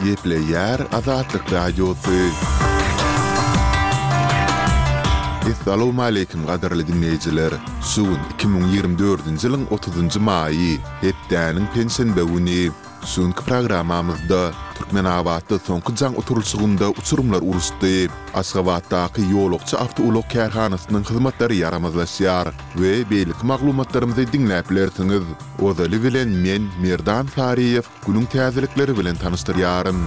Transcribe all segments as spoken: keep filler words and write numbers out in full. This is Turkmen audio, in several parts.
Yepleyer Azatlık Radyosu. Assalamu alaykum qadarly dinleyijiler. Sugun iki bin ýygrimi dördünji ýylyň otuzynjy maýy, hepdäniň pensiýa güni. Suňky programamyzda Türkmenabatda soňky jaň oturulşygynda uçurumlar urusdy. Aşgabatdaky ýolukçy awtoulog kärhanasynyň hyzmatlary yaramazlaşýar we beýlik maglumatlarymyzy dinläp bilersiňiz. Ozaly bilen men Merdan Fariýew günüň täzelikleri bilen tanışdyrýarym.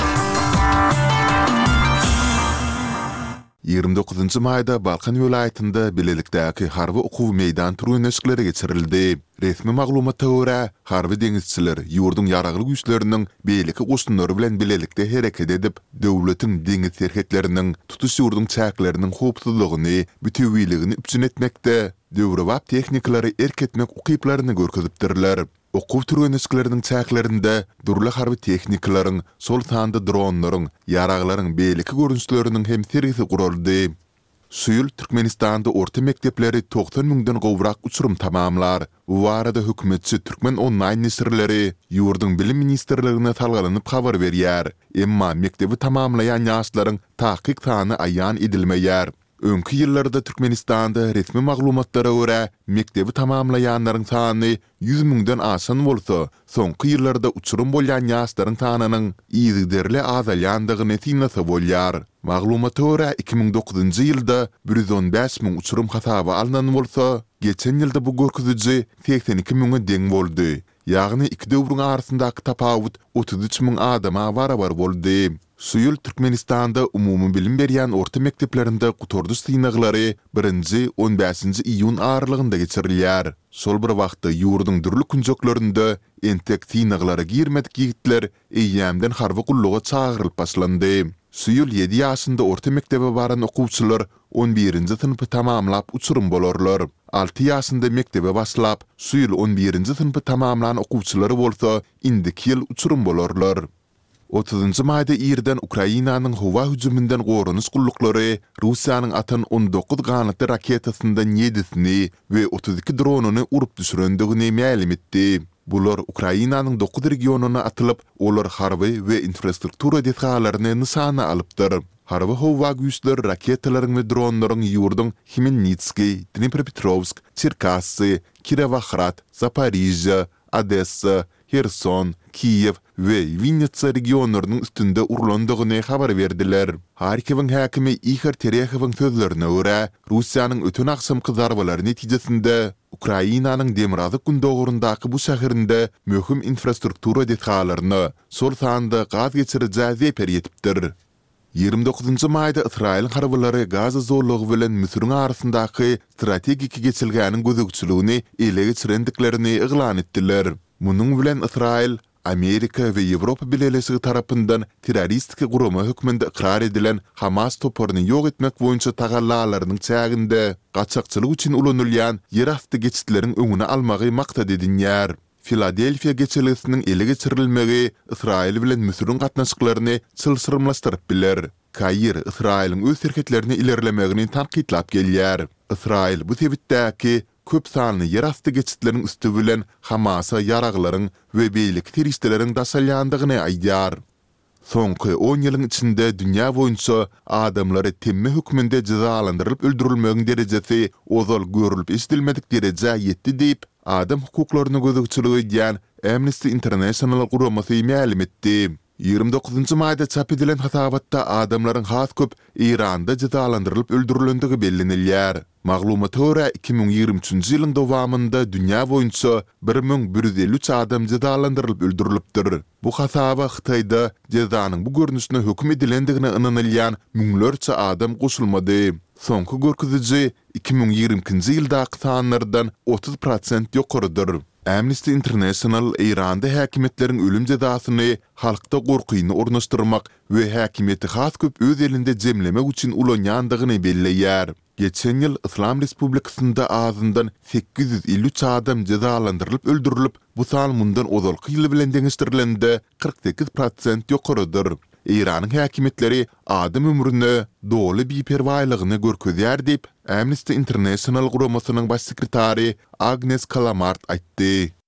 ýygrimi dokuzynjy maýda Balkan welaýatynda bilelikdäki harby okuw meýdan turuneskleri geçirildi. Resmi maglumata görä, harby deňizçiler ýurdun ýaragly güýçleriniň beýleki guşnary bilen bilelikde hereket edip, döwletiň deňiz serhetleriniň tutuş ýurdun çäkleriniň howpsuzlygyny, bütünligini üpsün etmekde, döwrewap tehnikalary erketmek ukyplaryny görkezipdirler. Okuw turuneskleriniň çäklerinde durly harby tehnikalaryň, sol sandy dronlaryň, ýaraglaryň beýleki görünüşleriniň hem serisi guruldy. Suýul Türkmenistanda orta mektepleri doksan müňden gowrak uçurum tamamlar. Bu arada hökümetçi Türkmen online nesirleri ýurdun bilim ministrligine salgylanyp habar berýär. Emma mektebi tamamlayan ýaşlaryň tahqiq sany aýan edilmeýär. Öňkü ýyllarda Türkmenistanda resmi maglumatlara görä mektebi tamamlaýanlaryň sany yüz müňden aşan bolsa, soňky ýyllarda uçurum bolýan ýaşlaryň sanynyň ýygyderli azalýandygyny synlasa bolýar. Maglumata görä iki bin dokuzynjy ýylda bir yüz on beş müň uçurum hasaba alynan bolsa, geçen ýylda bu görkeziji seksen iki müňe deň boldy. Ýagny iki döwrüň arasyndaky tapawut otuz üç müň adama barabar boldy. Suýul Türkmenistanda umumy bilim berýän orta mekteplerinde gutorduş synaglary birinji on beşinji iýun aralygynda geçirilýär. Sol bir wagtda ýurdun dürli kunjoklarynda entek synaglary girmedik ýigitler eýýämden harby gulluga çagyrylyp başlandy. Suýul ýedi ýaşynda orta mektebe baran okuwçylar on birinji sınıfy tamamlap uçurum bolarlar. altı ýaşynda mektebe başlap, suýul on birinji sınıfy tamamlanan okuwçylary bolsa, indiki ýyl uçurum bolarlar. otuzynjy maýda ýerden Ukrainanyň howa hüjümünden gorunuş gullukları Russiýanyň atan on dokuz ganatly raketasyndan ýedisini we otuz iki dronuny urup düşürendigini ma'lum etdi. Bular Ukrainanyň dokuz regionuny atylyp, olar harby we infrastruktura detgallaryny nysana alypdyr. Harby howa güýçleri raketalaryň we dronlaryň ýurdun Khmelnytski, Dnipropetrovsk, Çerkassy, Kirovohrad, Zaporizhzhia, Odessa, Kherson, Kiyev we Vinnitsa regionlarynyň üstünde urulandygyny habar berdiler. Harkiwiň häkimi Ihor Terehowyň sözlerine görä, Russiýanyň ötün akşamky zarbalary netijesinde Ukrainanyň Demirazık gündogurundaky bu şäherinde möhüm infrastruktura detgallaryny, sol sanda gaz geçirjä zeper ýetipdir. ýygrimi dokuzynjy maýda Israil harbylary Gaza zorlugy bilen Misiriň arasyndaky strategik geçilgäniň gözegçiligini ele geçirendiklerini iglan etdiler. Munyň bilen Israil, Amerika we Ýewropa bileşigi tarapyndan terroristik gurama hökmünde ikrar edilen Hamas toparyny ýok etmek boýunça tagallalarynyň çäginde gaçakçylyk üçin ulanylýan ýerasty geçitleriň öňüne almagy maksat edilýär. Filadelfiya geçilisinin ele geçirilmegi İsrail bilen Misiriň gatnaşyklaryny çylsyrmlaşdyryp biler. Kair İsrail'in öz serhetlerini ilerlemegini tanqidlap gelýär. İsrail bu sebitdäki köp sanly ýerasty geçitleriň üstü bilen Hamasa ýaraglaryň we beýlik teröristleriň daşalýandygyny aýdýar. Soňky on ýylyň içinde dünýä boýunça adamlary temme hökmünde jazalandyrylyp öldürilmegiň derejesi ozal görülüp istilmedik dereje ýetdi diýip adam hukuklaryny gözegçiligi edýän Amnesty International guramasy ma'lum etdi. ýygrimi dokuzynjy maýda çap edilen hasabatda adamlaryň has köp Iranda jazalandyrylyp öldürilendigi bellenilýär. Maglumata görä iki bin ýygrimi üçinji ýylyň dowamynda dünýä boýunça bir müň bir yüz elli üç adam jazalandyrylyp öldürilipdir. Bu hasaba Hytaýda jazanyň bu görnüşine hökm edilendigine ynanylýan müňlerçe adam goşulmady. Soňky görkeziji iki bin ýigrimkinji ýyldaky sanlardan otuz prosent ýokarydyr. Amnesty International Iranda häkimetleriň ölüm jazasyny halkda gorkuýny ornaşdyrmak we häkimeti has köp öz elinde jemlemek üçin ulanýandygyny belleýär. Geçen ýyl Islam Respublikasynda azyndan sekiz yüz elli üç adam jazalandyrylyp öldürilip, bu san mundan ozalky ýyl bilen deňişdirilende kırk sekiz prosent ýokarydyr. Iranyň häkimetleri adam ömrüne doly biperwaýlygyny görkezýär diýip Amnesty International guramasynyň baş sekretary Agnes Kalamart aýtdy.